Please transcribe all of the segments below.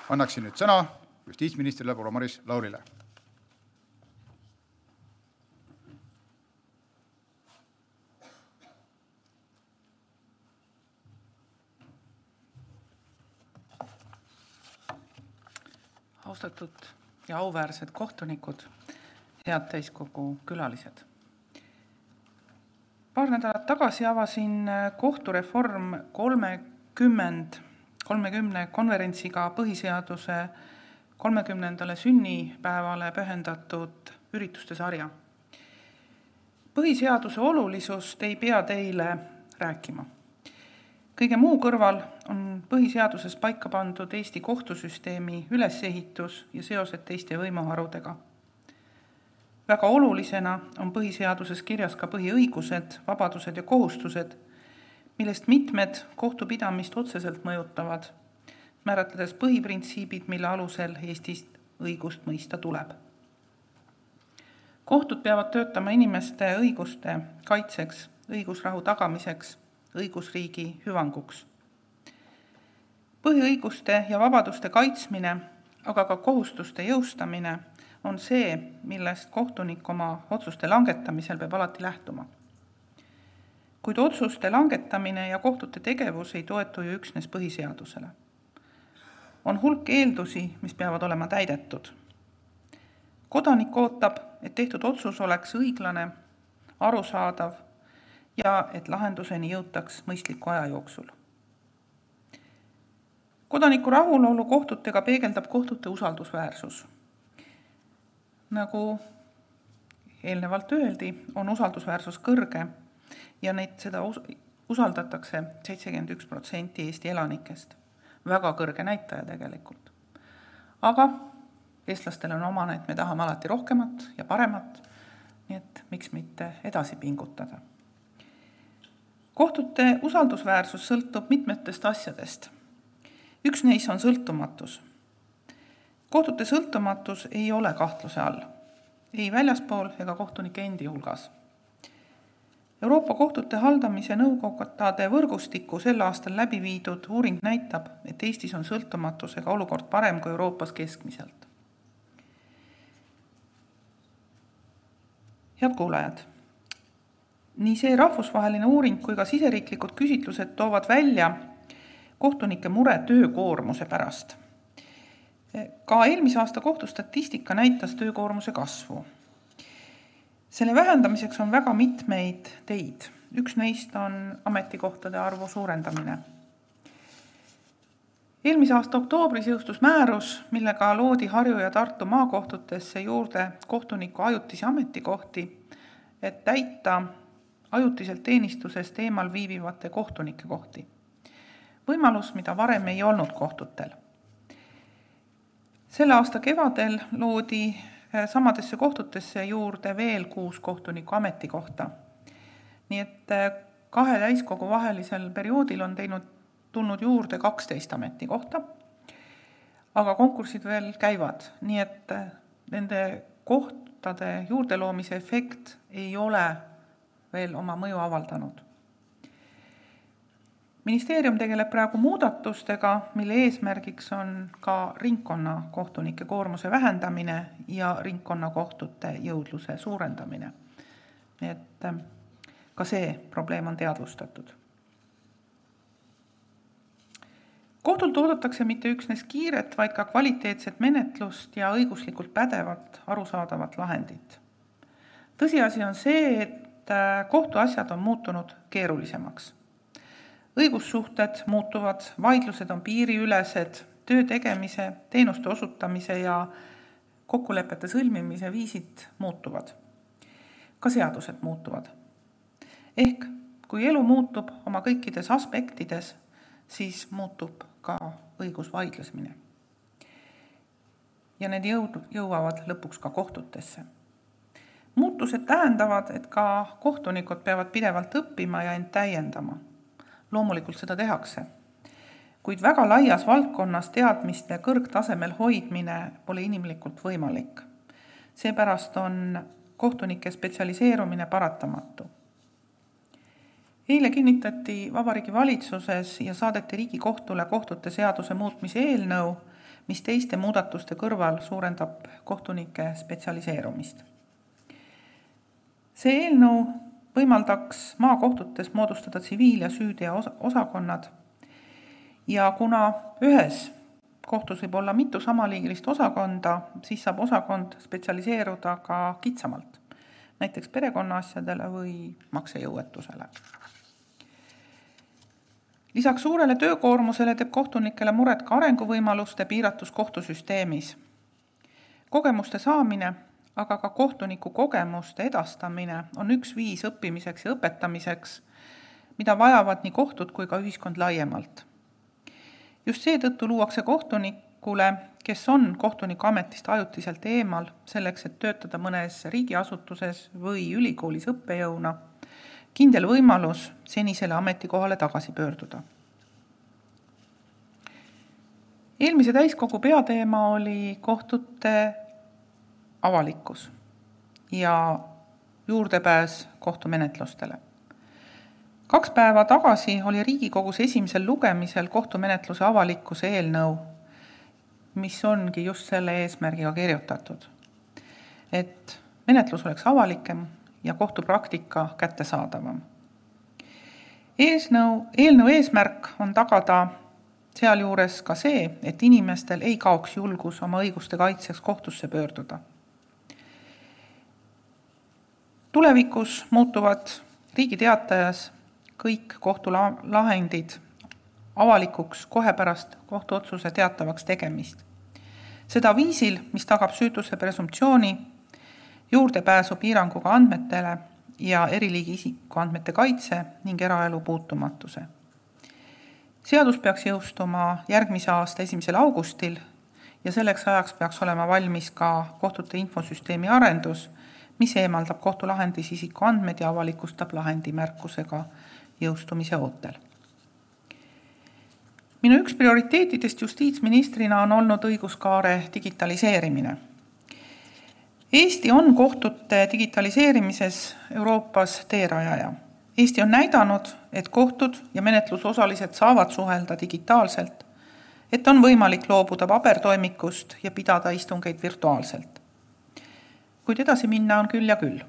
annaksin nüüd sõna justiitsministrile proua Maris Laurile. Austatud ja auväärsed kohtunikud, head täiskogu külalised. Paar nädalat tagasi avasin kohtureform 30 konverentsiga põhiseaduse 30. sünnipäevale pühendatud ürituste sarja. Põhiseaduse olulisust ei pea teile rääkima. Kõige muu kõrval on põhiseaduses paika pandud Eesti kohtusüsteemi ülesehitus ja seosed teiste võimuharudega. Väga olulisena on põhiseaduses kirjas ka põhiõigused, vabadused ja kohustused, millest mitmed kohtupidamist otseselt mõjutavad, määratledes põhiprintsiibid, mille alusel Eestist õigust mõista tuleb. Kohtud peavad töötama inimeste õiguste kaitseks, õigusrahu tagamiseks, õigusriigi hüvanguks. Põhiõiguste ja vabaduste kaitsmine, aga ka kohustuste jõustamine on see, millest kohtunik oma otsuste langetamisel peab alati lähtuma. Kuid otsuste langetamine ja kohtute tegevus ei toetu ju üksnes põhiseadusele. On hulk eeldusi, mis peavad olema täidetud. Kodanik ootab, et tehtud otsus oleks õiglane, arusaadav ja et lahenduseni jõutaks mõistliku aja jooksul. Kodaniku rahulolu kohtutega peegeldab kohtute usaldusväärsus. Nagu eelnevalt öeldi, on usaldusväärsus kõrge ja seda usaldatakse 71% Eesti elanikest. Väga kõrge näitaja tegelikult. Aga eestlastele on omane, et me tahame alati rohkemat ja paremat, nii et miks mitte edasi pingutada. Kohtute usaldusväärsus sõltub mitmetest asjadest. Üks neis on sõltumatus. Kohtute sõltumatus ei ole kahtluse all, ei väljaspool ega kohtunike endi hulgas. Euroopa kohtute haldamise nõukogade võrgustiku sel aastal läbi viidud uuring näitab, et Eestis on sõltumatusega olukord parem kui Euroopas keskmiselt. Head kuulajad, nii see rahvusvaheline uuring kui ka siseriiklikud küsitlused toovad välja kohtunike mure töökoormuse pärast. Ka eelmise aasta kohtustatistika näitas töökoormuse kasvu. Selle vähendamiseks on väga mitmeid teid. Üks neist on ametikohtade arvu suurendamine. Eelmise aasta oktoobris jõustus määrus, millega loodi Harju ja Tartu maakohtutesse juurde kohtuniku ajutisi ametikohti, et täita ajutiselt teenistusest eemal viibivate kohtunike kohti. Võimalus, mida varem ei olnud kohtutel. Selle aasta kevadel loodi samadesse kohtutesse juurde veel 6 kohtuniku ametikohta. Nii et 2 täiskogu vahelisel perioodil on tulnud juurde 12 ametikohta, aga konkursid veel käivad, nii et nende kohtade juurde loomise efekt ei ole veel oma mõju avaldanud. Ministeerium tegeleb praegu muudatustega, mille eesmärgiks on ka ringkonna kohtunike koormuse vähendamine ja ringkonnakohtute jõudluse suurendamine. Nii et ka see probleem on teadvustatud. Kohtult oodatakse mitte üksnes kiiret, vaid ka kvaliteetset menetlust ja õiguslikult pädevat, arusaadavat lahendit. Tõsiasi on see, et kohtuasjad on muutunud keerulisemaks. Õigussuhted muutuvad, vaidlused on piiriülesed, töö tegemise, teenuste osutamise ja kokkulepete sõlmimise viisid muutuvad. Ka seadused muutuvad. Ehk kui elu muutub oma kõikides aspektides, siis muutub ka õigusvaidlusmine. Ja need jõuavad lõpuks ka kohtutesse. Muutused tähendavad, et ka kohtunikud peavad pidevalt õppima ja end täiendama. Loomulikult seda tehakse. Kuid väga laias valdkonnas teadmiste kõrgtasemel hoidmine pole inimlikult võimalik. Seepärast on kohtunike spetsialiseerumine paratamatu. Eile kinnitati Vabariigi Valitsuses ja saadeti Riigikohtule kohtute seaduse muutmise eelnõu, mis teiste muudatuste kõrval suurendab kohtunike spetsialiseerumist. See eelnõu võimaldaks maakohtutes moodustada tsiviil- ja süüteoosakonnad ja kuna ühes kohtus võib olla mitu samaliigilist osakonda, siis saab osakond spetsialiseeruda ka kitsamalt, näiteks perekonnaasjadele või maksejõuetusele. Lisaks suurele töökoormusele teeb kohtunikele muret ka arenguvõimaluste piiratus kohtusüsteemis. Kogemuste saamine, aga ka kohtuniku kogemuste edastamine on üks viis õppimiseks ja õpetamiseks, mida vajavad nii kohtud kui ka ühiskond laiemalt. Just seetõttu luuakse kohtunikule, kes on kohtuniku ametist ajutiselt eemal, selleks et töötada mõnes riigiasutuses või ülikoolis õppejõuna, kindel võimalus senisele ametikohale tagasi pöörduda. Eelmise täiskogu peateema oli kohtute avalikkus ja juurdepääs kohtumenetlustele. 2 päeva tagasi oli Riigikogus esimesel lugemisel kohtumenetluse avalikkuse eelnõu, mis ongi just selle eesmärgiga kirjutatud, et menetlus oleks avalikem ja kohtupraktika kättesaadavam. Eelnõu eesmärk on tagada sealjuures ka see, et inimestel ei kaoks julgus oma õiguste kaitseks kohtusse pöörduda. Tulevikus muutuvad Riigi Teatajas kõik kohtulahendid avalikuks kohe pärast kohtuotsuse teatavaks tegemist. Seda viisil, mis tagab süütuse presumptsiooni, juurdepääsu piiranguga andmetele ja eriliigi isikuandmete kaitse ning eraelu puutumatuse. Seadus peaks jõustuma järgmise aasta 1. augustil ja selleks ajaks peaks olema valmis ka kohtute infosüsteemi arendus, mis eemaldab kohtulahendis isikuandmed ja avalikustab lahendi märkusega jõustumise ootel. Minu üks prioriteetidest justiitsministrina on olnud õiguskaare digitaliseerimine. Eesti on kohtute digitaliseerimises Euroopas teerajaja. Eesti on näidanud, et kohtud ja menetlusosalised saavad suhelda digitaalselt, et on võimalik loobuda pabertoimikust ja pidada istungeid virtuaalselt. Kuid edasi minna on küll ja küll.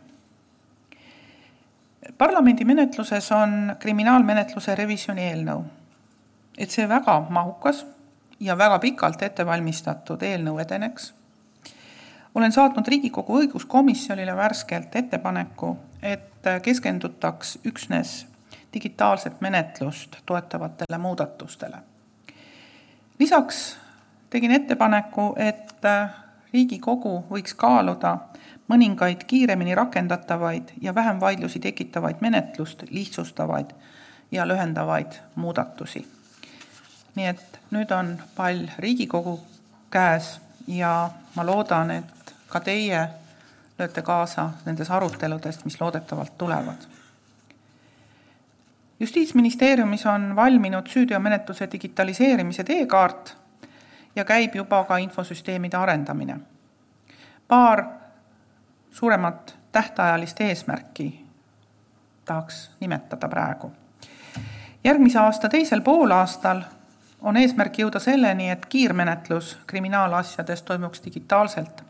Parlamendi menetluses on kriminaalmenetluse revisjoni eelnõu. Et see väga mahukas ja väga pikalt ettevalmistatud eelnõu edeneks, olen saatnud Riigikogu õiguskomisjonile värskelt ettepaneku, et keskendutaks üksnes digitaalset menetlust toetavatele muudatustele. Lisaks tegin ettepaneku, et Riigikogu võiks kaaluda mõningaid kiiremini rakendatavaid ja vähem vaidlusi tekitavaid menetlust lihtsustavaid ja lühendavaid muudatusi. Nii et nüüd on pall Riigikogu käes ja ma loodan, et ka teie lööte kaasa nendes aruteludest, mis loodetavalt tulevad. Justiitsministeeriumis on valminud süüteomenetluse digitaliseerimise teekaart ja käib juba ka infosüsteemide arendamine. Paar suuremat tähtajalist eesmärki tahaks nimetada praegu. Järgmise aasta 2. poolaastal on eesmärk jõuda selleni, et kiirmenetlus kriminaalasjades toimuks digitaalselt.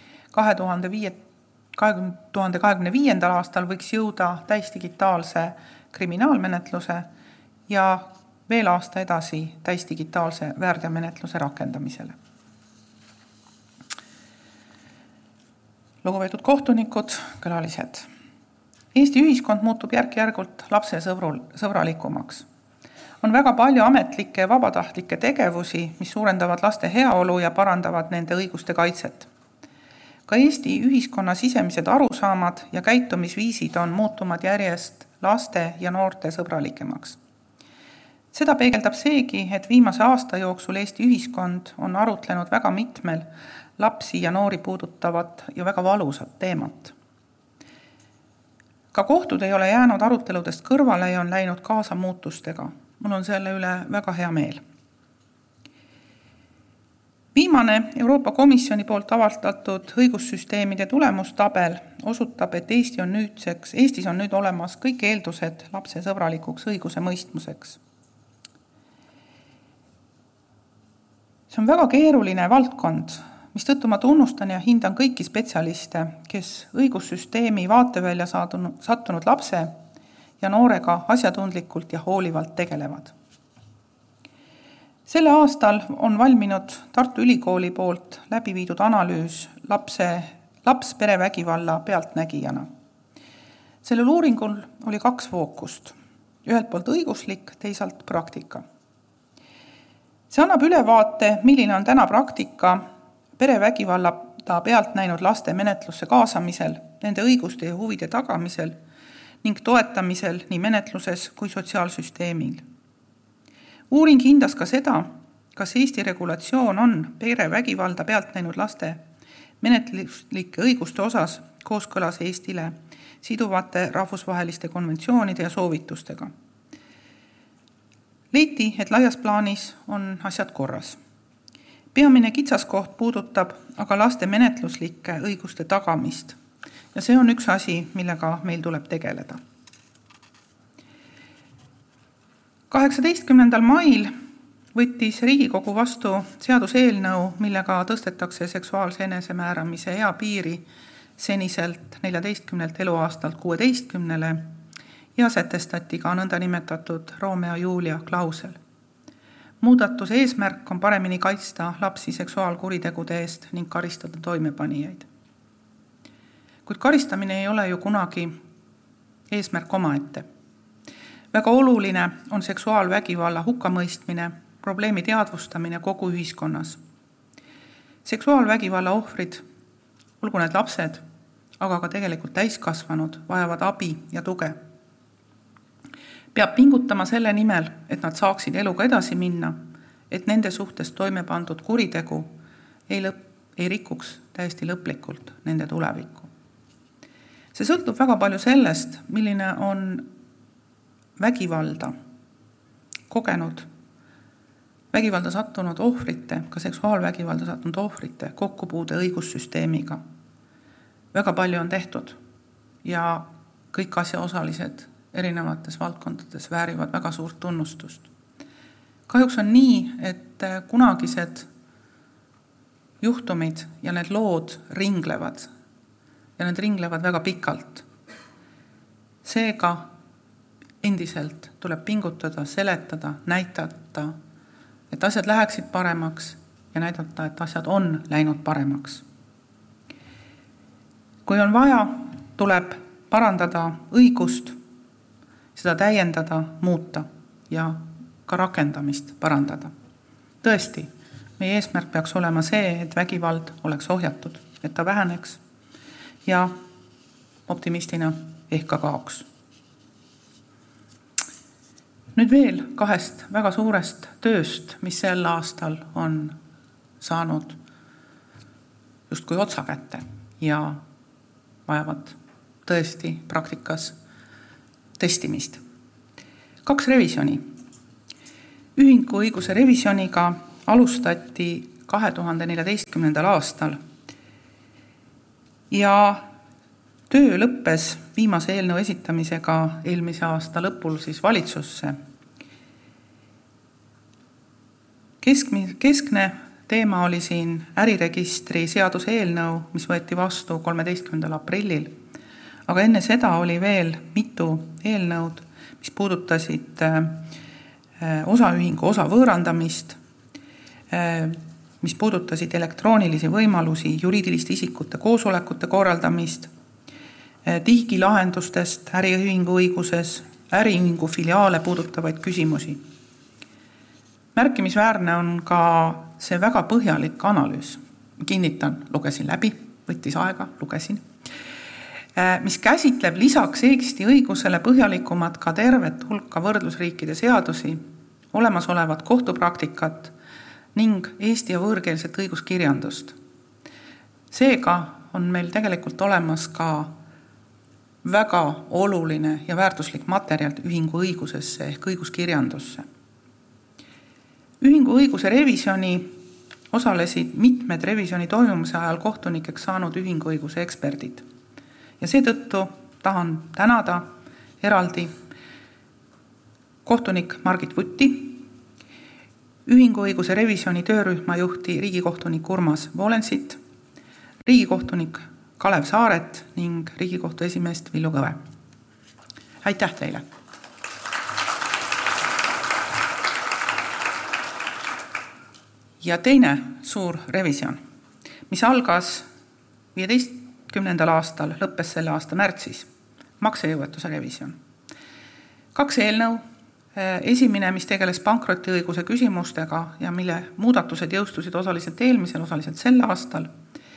2025. aastal võiks jõuda täisdigitaalse kriminaalmenetluse ja veel aasta edasi täisdigitaalse väärteomenetluse rakendamisele. Lugupeetud kohtunikud, külalised. Eesti ühiskond muutub järk-järgult lapsesõbralikumaks. On väga palju ametlikke ja vabatahtlikke tegevusi, mis suurendavad laste heaolu ja parandavad nende õiguste kaitset. Ka Eesti ühiskonna sisemised arusaamad ja käitumisviisid on muutunud järjest laste ja noorte sõbralikemaks. Seda peegeldab seegi, et viimase aasta jooksul Eesti ühiskond on arutlenud väga mitmel lapsi ja noori puudutavat ja väga valusat teemat. Ka kohtud ei ole jäänud aruteludest kõrvale ja on läinud kaasa muutustega. Mul on selle üle väga hea meel. Viimane Euroopa Komisjoni poolt avaldatud õigussüsteemide tulemustabel osutab, et Eestis on nüüd olemas kõik eeldused lapsesõbralikuks õiguse mõistmuseks. See on väga keeruline valdkond, mistõttu ma tunnustan ja hindan kõiki spetsialiste, kes õigussüsteemi vaatevälja sattunud lapse ja noorega asjatundlikult ja hoolivalt tegelevad. Selle aastal on valminud Tartu Ülikooli poolt läbi viidud analüüs laps perevägivalla pealtnägijana. Sellel uuringul oli 2 fookust, ühelt poolt õiguslik, teisalt praktika. See annab ülevaate, milline on täna praktika perevägivalla pealt näinud laste menetlusse kaasamisel, nende õiguste ja huvide tagamisel ning toetamisel nii menetluses kui sotsiaalsüsteemil. Uuring hindas ka seda, kas Eesti regulatsioon on perevägivalda pealt näinud laste menetluslike õiguste osas kooskõlas Eestile siduvate rahvusvaheliste konventsioonide ja soovitustega. Leiti, et laias plaanis on asjad korras. Peamine kitsaskoht puudutab aga laste menetluslike õiguste tagamist ja see on üks asi, millega meil tuleb tegeleda. 18. mail võttis Riigikogu vastu seaduseelnõu, millega tõstetakse seksuaalse enesemääramise eapiiri seniselt 14 eluaastalt 16 ja sätestati ka nõndanimetatud Romeo ja Julia klausel. Muudatuse eesmärk on paremini kaitsta lapsi seksuaalkuritegude eest ning karistada toimepanijaid. Kuid karistamine ei ole ju kunagi eesmärk omaette. Väga oluline on seksuaalvägivalla hukkamõistmine, probleemi teadvustamine kogu ühiskonnas. Seksuaalvägivalla ohvrid, olgu need lapsed, aga ka tegelikult täiskasvanud, vajavad abi ja tuge. Peab pingutama selle nimel, et nad saaksid eluga edasi minna, et nende suhtes toime pandud kuritegu ei rikuks täiesti lõplikult nende tulevikku. See sõltub väga palju sellest, milline on vägivalda kogenud, vägivalda sattunud ohvrite, ka seksuaalvägivalda sattunud ohvrite kokkupuude õigussüsteemiga. Väga palju on tehtud ja kõik asjaosalised erinevates valdkondades väärivad väga suurt tunnustust. Kahjuks on nii, et kunagised juhtumid ja need lood ringlevad ja need ringlevad väga pikalt. Seega endiselt tuleb pingutada, seletada, näidata, et asjad läheksid paremaks ja näidata, et asjad on läinud paremaks. Kui on vaja, tuleb parandada õigust, seda täiendada, muuta ja ka rakendamist parandada. Tõesti, meie eesmärk peaks olema see, et vägivald oleks ohjatud, et ta väheneks ja optimistina ehk ka kaoks. Nüüd veel 2 väga suurest tööst, mis sel aastal on saanud justkui otsa kätte ja vajavad tõesti praktikas testimist. 2 revisjoni. Ühingu õiguse revisjoniga alustati 2014. aastal ja töö lõppes viimase eelnõu esitamisega eelmise aasta lõpul siis valitsusse. Keskne teema oli siin äriregistri seaduse eelnõu, mis võeti vastu 13. aprillil, aga enne seda oli veel mitu eelnõud, mis puudutasid osaühingu osa võõrandamist, mis puudutasid elektroonilisi võimalusi juriidiliste isikute koosolekute korraldamist, digilahendustest äriühingu õiguses, äriühingu filiaale puudutavaid küsimusi. Märkimisväärne on ka see väga põhjalik analüüs. Kinnitan, lugesin läbi, võttis aega, lugesin. Mis käsitleb lisaks Eesti õigusele põhjalikumat ka tervet hulka võrdlusriikide seadusi, olemasolevat kohtupraktikat ning eesti ja võõrkeelset õiguskirjandust. Seega on meil tegelikult olemas ka väga oluline ja väärtuslik materjal ühingu õigusesse ehk õiguskirjandusse. Ühingu õiguse revisjoni osalesid mitmed revisjoni toimumise ajal kohtunikeks saanud ühingu õiguse eksperdid. Ja seetõttu tahan tänada eraldi kohtunik Margit Vutti, ühinguõiguse revisjoni töörühma juhti riigikohtunik Urmas Volensit, riigikohtunik Kalev Saaret ning Riigikohtu esimeest Villu Kõve. Aitäh teile! Ja teine suur revisjon, mis algas 15. aastal, lõppes selle aasta märtsis, maksejõuetuse revisjon. 2 eelnõu, esimene, mis tegeles pankrotiõiguse küsimustega ja mille muudatused jõustusid osaliselt eelmisel, osaliselt sel aastal.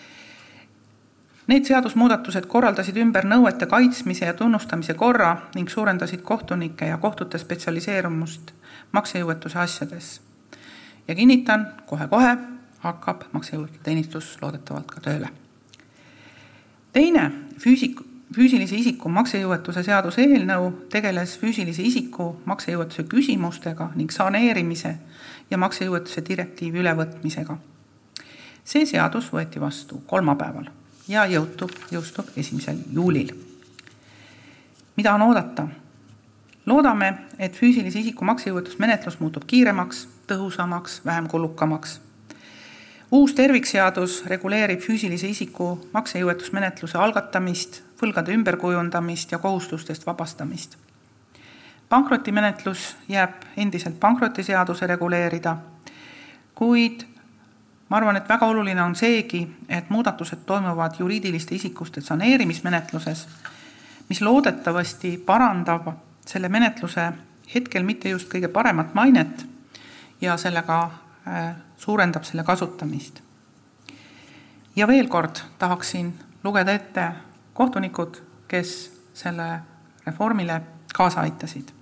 Need seadusmuudatused korraldasid ümber nõuete kaitsmise ja tunnustamise korra ning suurendasid kohtunike ja kohtute spetsialiseerumust maksejõuetuse asjades. Ja kinnitan, kohe-kohe hakkab maksejõuetusteenistus loodetavalt ka tööle. Teine, füüsilise isiku maksejõuetuse seaduse eelnõu tegeles füüsilise isiku maksejõuetuse küsimustega ning saneerimise ja maksejõuetuse direktiivi ülevõtmisega. See seadus võeti vastu kolmapäeval ja jõustub 1. juulil. Mida on oodata? Loodame, et füüsilise isiku maksejõuetusmenetlus muutub kiiremaks, tõhusamaks, vähem kulukamaks. Uus tervikseadus reguleerib füüsilise isiku maksejõuetusmenetluse algatamist, võlgade ümberkujundamist ja kohustustest vabastamist. Pankrotimenetlus jääb endiselt pankrotiseaduse reguleerida, kuid ma arvan, et väga oluline on seegi, et muudatused toimuvad juriidiliste isikuste saneerimismenetluses, mis loodetavasti parandab selle menetluse hetkel mitte just kõige paremat mainet ja sellega suurendab selle kasutamist. Ja veel kord tahaksin lugeda ette kohtunikud, kes selle reformile kaasa aitasid.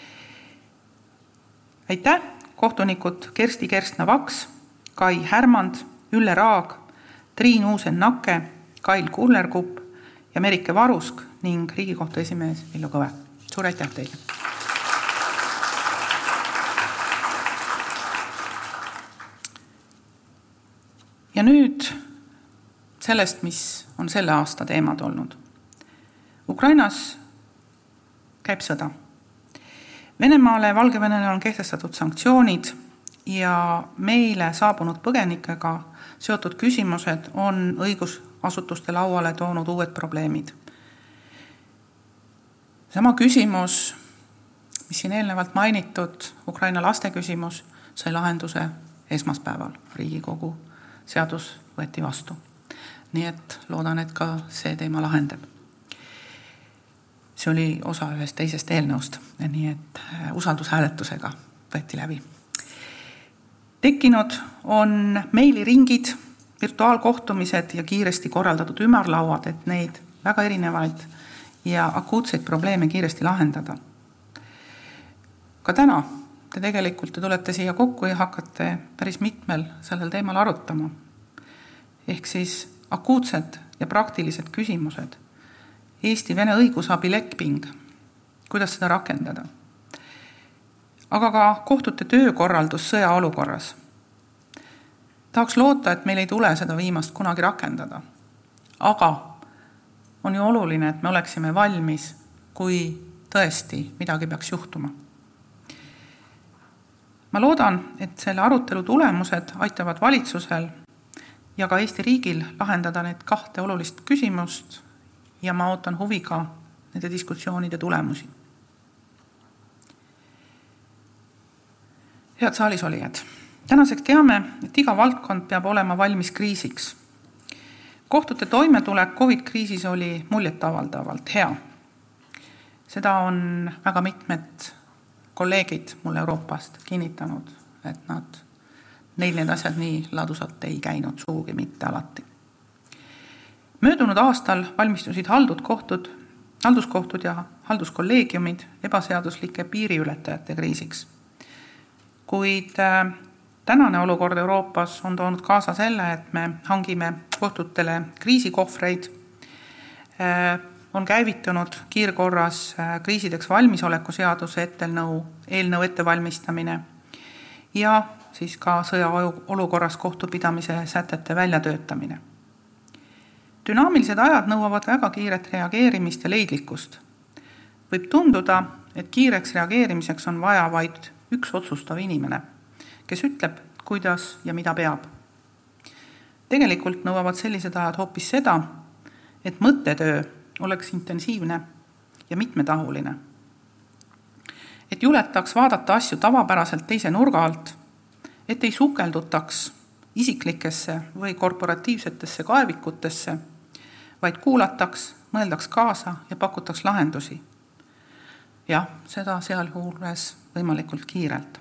Aitäh, kohtunikud Kersti Kerstna-Vaks, Kai Härmand, Ülle Raag, Triin Uusen-Nakke, Kail Kullerkupp ja Merike Varusk ning Riigikohtu esimees Villu Kõve. Suur aitäh teile! Ja nüüd sellest, mis on selle aasta teemad olnud. Ukrainas käib sõda. Venemaale ja Valgevenele on kehtestatud sanktsioonid ja meile saabunud põgenikega seotud küsimused on õigusasutuste lauale toonud uued probleemid. Sama küsimus, mis siin eelnevalt mainitud Ukraina laste küsimus, sai lahenduse esmaspäeval. Riigikogu seadus võeti vastu. Nii et loodan, et ka see teema lahendab. See oli osa ühest teisest eelnõust, nii et usaldushääletusega võeti läbi. Tekkinud on meiliringid, virtuaalkohtumised ja kiiresti korraldatud ümarlauad, et neid väga erinevaid ja akuutseid probleeme kiiresti lahendada. Ka täna te tegelikult tulete siia kokku ja hakkate päris mitmel sellel teemal arutama. Ehk siis akuutsed ja praktilised küsimused. Eesti-Vene õigusabileping, kuidas seda rakendada. Aga ka kohtute töökorraldus sõjaolukorras. Tahaks loota, et meil ei tule seda viimast kunagi rakendada. Aga on ju oluline, et me oleksime valmis, kui tõesti midagi peaks juhtuma. Ma loodan, et selle arutelu tulemused aitavad valitsusel ja ka Eesti riigil lahendada need 2 olulist küsimust ja ma ootan huviga nende diskussioonide tulemusi. Head saalis olijad, tänaseks teame, et iga valdkond peab olema valmis kriisiks. Kohtute toimetulek COVID-kriisis oli muljetavaldavalt hea. Seda on väga mitmed kolleegid mulle Euroopast kinnitanud, et neil need asjad nii ladusalt ei käinud suugi mitte alati. Möödunud aastal valmistusid halduskohtud ja halduskolleegiumid ebaseaduslike piiriületajate kriisiks. Kuid tänane olukord Euroopas on toonud kaasa selle, et me hangime kohtutele kriisikohvreid, on käivitunud kiirkorras kriisideks valmisoleku seaduse eelnõu ettevalmistamine ja siis ka sõjaolukorras kohtupidamise sätete väljatöötamine. Dünaamilised ajad nõuavad väga kiiret reageerimist ja leidlikkust. Võib tunduda, et kiireks reageerimiseks on vaja vaid üks otsustav inimene, kes ütleb, kuidas ja mida peab. Tegelikult nõuavad sellised ajad hoopis seda, et mõttetöö oleks intensiivne ja mitmetahuline. Et juletaks vaadata asju tavapäraselt teise nurga alt, et ei sukeldutaks isiklikesse või korporatiivsetesse kaevikutesse, vaid kuulataks, mõeldaks kaasa ja pakutaks lahendusi. Jah, seda sealjuures võimalikult kiirelt.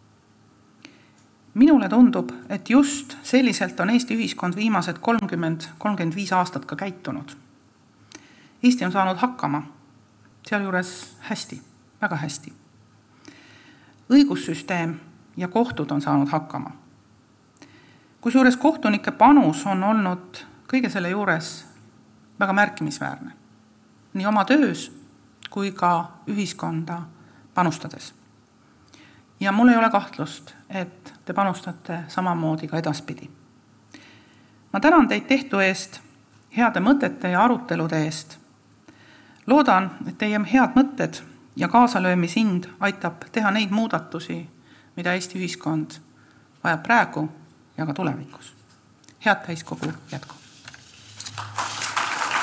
Minule tundub, et just selliselt on Eesti ühiskond viimased 30-35 aastat ka käitunud. Eesti on saanud hakkama, sealjuures hästi, väga hästi. Õigussüsteem ja kohtud on saanud hakkama. Kusjuures kohtunike panus on olnud kõige selle juures väga märkimisväärne, nii oma töös kui ka ühiskonda panustades. Ja mul ei ole kahtlust, et te panustate samamoodi ka edaspidi. Ma tänan teid tehtu eest, heade mõtete ja arutelude eest. Loodan, et teie head mõtted ja kaasalöömisind aitab teha neid muudatusi, mida Eesti ühiskond vajab praegu ja ka tulevikus. Head täiskogu jätku!